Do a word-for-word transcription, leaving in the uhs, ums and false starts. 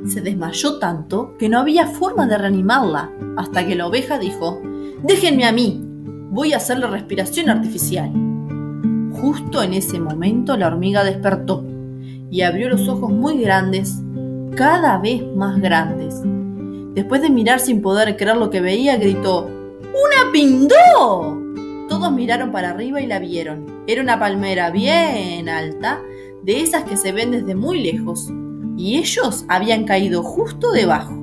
Se desmayó tanto que no había forma de reanimarla, hasta que la oveja dijo: «Déjenme a mí, voy a hacerle respiración artificial». Justo en ese momento la hormiga despertó y abrió los ojos muy grandes, cada vez más grandes. Después de mirar sin poder creer lo que veía, gritó: «¡Una pindó!». Todos miraron para arriba y la vieron. Era una palmera bien alta, de esas que se ven desde muy lejos, y ellos habían caído justo debajo.